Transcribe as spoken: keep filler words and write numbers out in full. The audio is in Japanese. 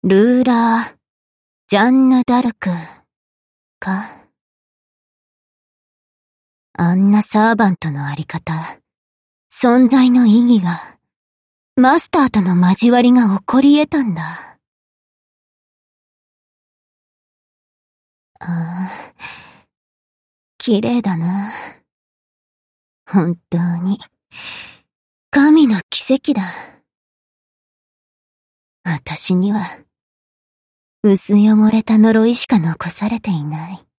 ルーラー・ジャンヌ・ダルクか。あんなサーバントのあり方、存在の意義が、マスターとの交わりが起こり得たんだ。ああ、綺麗だな。本当に、神の奇跡だ。私には、薄汚れた呪いしか残されていない。